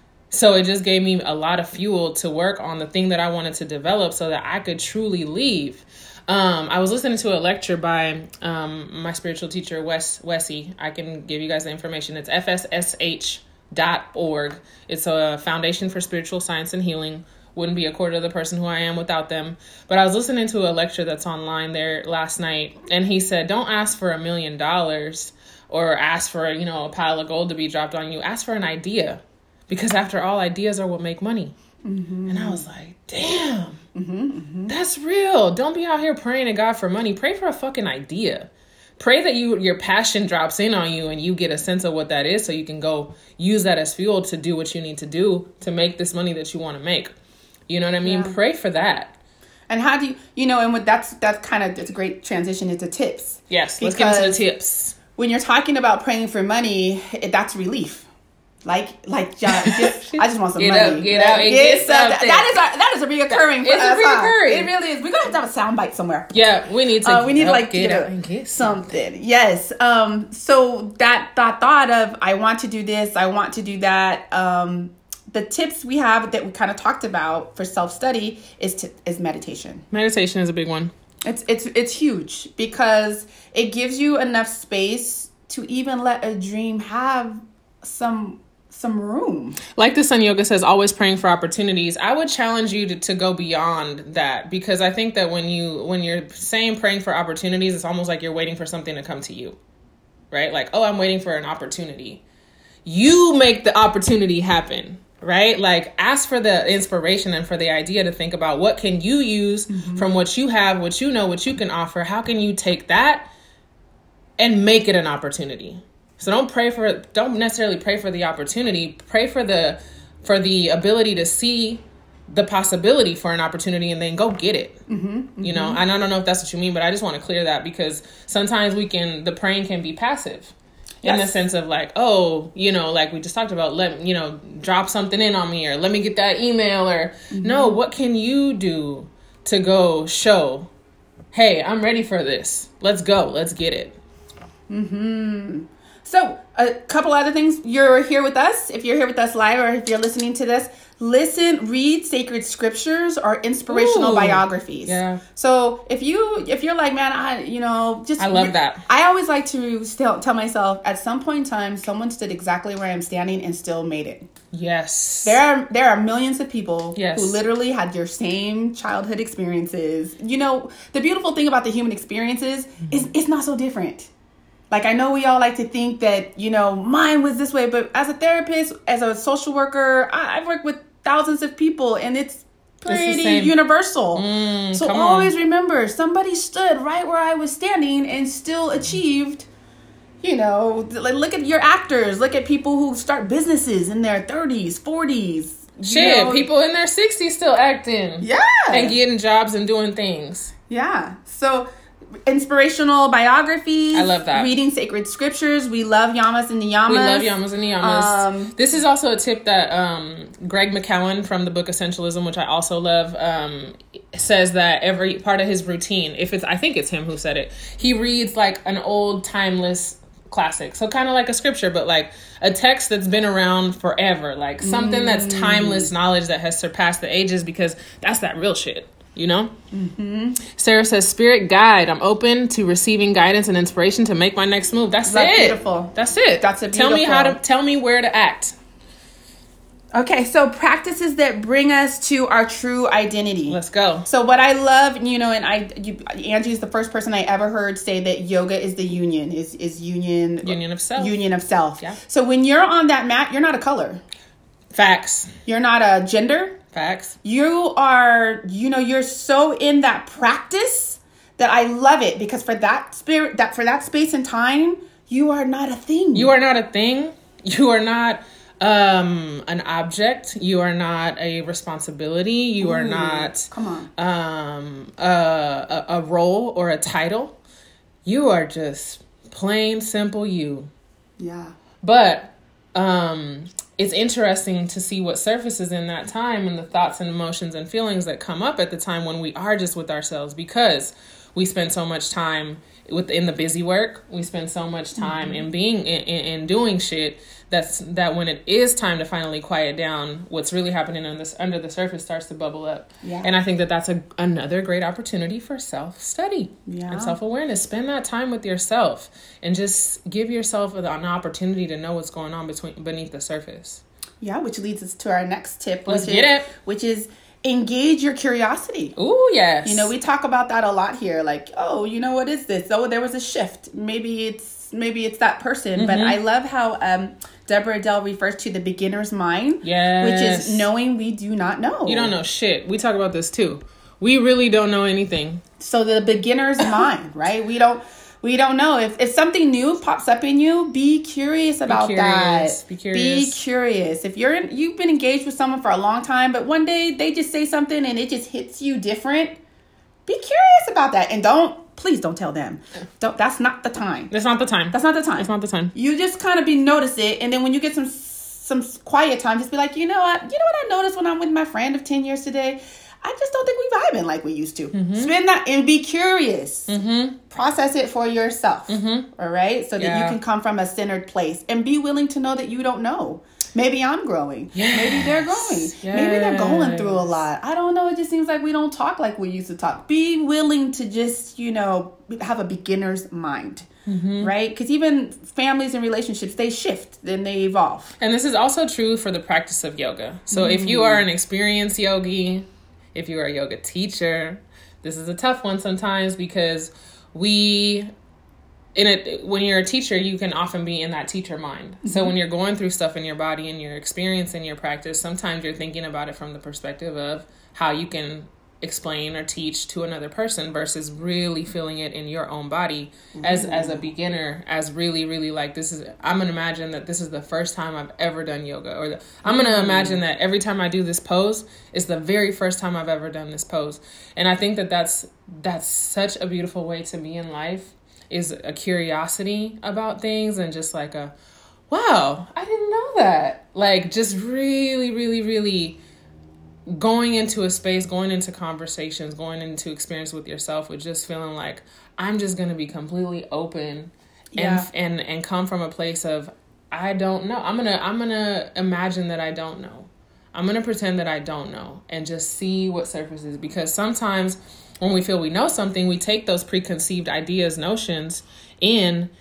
So it just gave me a lot of fuel to work on the thing that I wanted to develop so that I could truly leave. Um, I was listening to a lecture by um, my spiritual teacher, Wes Wessie. I can give you guys the information. It's F S S H dot org. It's a foundation for spiritual science and healing. Wouldn't be a quarter of the person who I am without them. But I was listening to a lecture that's online there last night, and he said, don't ask for a million dollars or ask for, you know, a pile of gold to be dropped on you. Ask for an idea, because after all, ideas are what make money. Mm-hmm. And I was like, damn, mm-hmm, mm-hmm. that's real. Don't be out here praying to God for money. Pray for a fucking idea. Pray that you your passion drops in on you and you get a sense of what that is so you can go use that as fuel to do what you need to do to make this money that you want to make. You know what I mean? Yeah. Pray for that. And how do you, you know, and with that's, that's kind of, it's a great transition into tips. Yes, let's get into the tips. When you're talking about praying for money, it, that's relief. Like, like, just, just, I just want some get money. Up, get out and get, get something. That is a, that is a reoccurring. It's a reoccurring. It really is. We're going to have to have a soundbite somewhere. Yeah, we need to. Uh, we need to like get you know, out and get something. something. Yes. Um. So that that thought of I want to do this, I want to do that. Um. The tips we have that we kind of talked about for self-study is to, is meditation. Meditation is a big one. It's it's it's huge because it gives you enough space to even let a dream have some some room. Like the Sun Yoga says, always praying for opportunities. I would challenge you to, to go beyond that, because I think that when you when you're saying praying for opportunities, it's almost like you're waiting for something to come to you, right? Like, oh, I'm waiting for an opportunity. You make the opportunity happen. Right? Like, ask for the inspiration and for the idea to think about what can you use mm-hmm. from what you have, what you know, what you can offer. How can you take that and make it an opportunity? So don't pray for, don't necessarily pray for the opportunity. Pray for the, for the ability to see the possibility for an opportunity and then go get it. Mm-hmm, mm-hmm. You know, and I don't know if that's what you mean, but I just want to clear that, because sometimes we can, the praying can be passive. Yes. In the sense of like, oh, you know, like we just talked about, let, you know, drop something in on me, or let me get that email, or mm-hmm. no, what can you do to go show, hey, I'm ready for this. Let's go. Let's get it. Mm-hmm. So a couple other things. You're here with us. If you're here with us live, or if you're listening to this, listen, read sacred scriptures or inspirational Ooh, biographies. Yeah. So if you, if you're like, man, I, you know, just, I love that. I always like to still tell myself at some point in time, someone stood exactly where I'm standing and still made it. Yes. There are, there are millions of people yes. who literally had your same childhood experiences. You know, the beautiful thing about the human experiences mm-hmm. is it's not so different. Like, I know we all like to think that, you know, mine was this way, but as a therapist, as a social worker, I, I've worked with thousands of people, and it's pretty it's universal. Mm, so always on. Remember, somebody stood right where I was standing and still achieved, you know, like, look at your actors, look at people who start businesses in their thirties, forties. Shit, you know. People in their sixties still acting. Yeah. And getting jobs and doing things. Yeah. So inspirational biographies. I love that. Reading sacred scriptures. We love yamas and niyamas. We love yamas and niyamas. Um, this is also a tip that um, Greg McKeown from the book Essentialism, which I also love, um, says that every part of his routine, if it's, I think it's him who said it, he reads like an old timeless classic. So kind of like a scripture, but like a text that's been around forever, like something mm. that's timeless knowledge that has surpassed the ages, because that's that real shit. You know? Mm-hmm. Sarah says, spirit guide. I'm open to receiving guidance and inspiration to make my next move. That's, That's it. beautiful. That's it. That's a beautiful. Tell me how to, tell me where to act. Okay, so practices that bring us to our true identity. Let's go. So what I love, you know, and I, you, Angie is the first person I ever heard say that yoga is the union, is is union, Union of self. Union of self. Yeah. So when you're on that mat, you're not a color. Facts. You're not a gender. Facts. You are, you know, you're so in that practice that I love it, because for that spirit, that for that space and time, you are not a thing. You are not a thing. You are not um an object. You are not a responsibility. You Ooh, are not come on um a, a a role or a title. You are just plain simple you. Yeah. But um it's interesting to see what surfaces in that time and the thoughts and emotions and feelings that come up at the time when we are just with ourselves, because we spend so much time within the busy work. We spend so much time mm-hmm. in being in, in, in doing shit that's that when it is time to finally quiet down, what's really happening on this under the surface starts to bubble up. Yeah. And I think that that's a, another great opportunity for self-study yeah. and self-awareness. Spend that time with yourself and just give yourself an opportunity to know what's going on between beneath the surface. Yeah, which leads us to our next tip. Let's which get is, it. Which is engage your curiosity. Ooh, yes. You know, we talk about that a lot here. Like, oh, you know, what is this? Oh, there was a shift. Maybe it's maybe it's that person. Mm-hmm. But I love how um, Deborah Adele refers to the beginner's mind. Yes. Which is knowing we do not know. You don't know shit. We talk about this too. We really don't know anything. So the beginner's mind, right? We don't we don't know. If if something new pops up in you, be curious about be curious. that. Be curious. Be curious. If you're in, you've been engaged with someone for a long time, but one day they just say something and it just hits you different, be curious about that. And don't, please don't tell them. Don't. That's not the time. That's not the time. That's not the time. It's not the time. You just kind of be notice it, and then when you get some some quiet time, just be like, you know what? You know what I noticed when I'm with my friend of ten years today? I just don't think we vibing like we used to. Mm-hmm. Spend that and be curious. Mm-hmm. Process it for yourself. Mm-hmm. All right? So that yeah. you can come from a centered place and be willing to know that you don't know. Maybe I'm growing. Yes. Maybe they're growing. Yes. Maybe they're going through a lot. I don't know. It just seems like we don't talk like we used to talk. Be willing to just, you know, have a beginner's mind. Mm-hmm. Right? Because even families and relationships, they shift and they evolve. And this is also true for the practice of yoga. So mm. if you are an experienced yogi, if you are a yoga teacher, this is a tough one sometimes, because we, in it, when you're a teacher, you can often be in that teacher mind. Mm-hmm. So when you're going through stuff in your body and you're experiencing your practice, sometimes you're thinking about it from the perspective of how you can explain or teach to another person versus really feeling it in your own body. Mm-hmm. as as a beginner, as really really like, this is, I'm gonna imagine that this is the first time I've ever done yoga, or the, I'm gonna mm-hmm. imagine that every time I do this pose, it's the very first time I've ever done this pose. And I think that that's that's such a beautiful way to be in life, is a curiosity about things, and just like a, wow, I didn't know that. Like, just really really really going into a space, going into conversations, going into experience with yourself with just feeling like, I'm just going to be completely open yeah. and, and, and come from a place of, I don't know. I'm going to, I'm going to imagine that I don't know. I'm going to pretend that I don't know and just see what surfaces, because sometimes when we feel we know something, we take those preconceived ideas, notions in,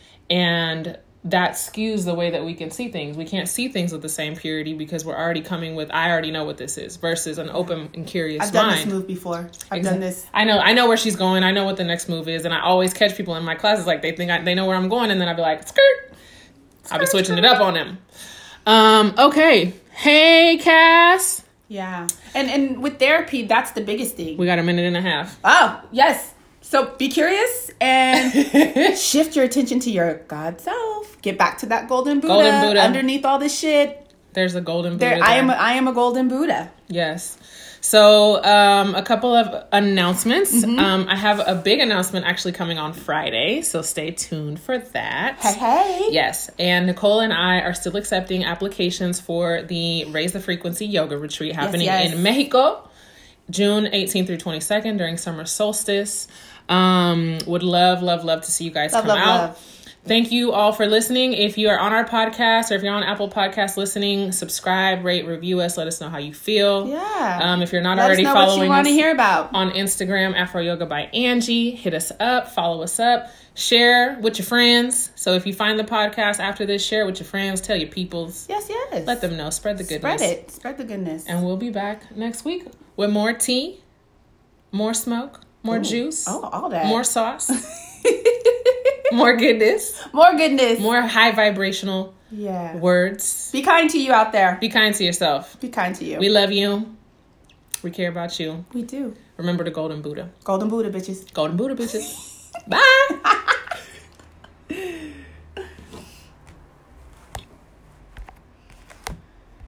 and that skews the way that we can see things. We can't see things with the same purity because we're already coming with, I already know what this is, versus an open and curious I've done mind. this move before. I've exactly. done this. I know, I know where she's going. I know what the next move is. And I always catch people in my classes like they think I, they know where I'm going. And then I'll be like, skirt. skirt I'll be switching skirt. it up on them. Um, okay. Hey, Cass. Yeah. And, and with therapy, that's the biggest thing. We got a minute and a half. Oh, yes. So be curious and shift your attention to your God self. Get back to that golden Buddha, golden Buddha. Underneath all this shit. There's a golden Buddha. There, there. I am. A, I am a golden Buddha. Yes. So um, a couple of announcements. Mm-hmm. Um, I have a big announcement actually coming on Friday, so stay tuned for that. Hey, hey. Yes. And Nicole and I are still accepting applications for the Raise the Frequency Yoga Retreat happening yes, yes. in Mexico, June eighteenth through twenty-second during summer solstice. Um, would love, love, love to see you guys love, come love, out. Love. Thank you all for listening. If you are on our podcast or if you're on Apple Podcasts listening, subscribe, rate, review us. Let us know how you feel. Yeah. Um, if you're not Let already us know following what you want us to hear about on Instagram, Afro Yoga by Angie, hit us up, follow us up, share with your friends. So if you find the podcast after this, share it with your friends, tell your peoples. Yes, yes. Let them know. Spread the goodness. Spread it. Spread the goodness. And we'll be back next week with more tea, more smoke, more Ooh. juice, Oh, all that. more sauce, more goodness, more goodness, more high vibrational yeah. words. Be kind to you out there. Be kind to yourself. Be kind to you. We love you. We care about you. We do. Remember the Golden Buddha. Golden Buddha, bitches. Golden Buddha, bitches. Bye.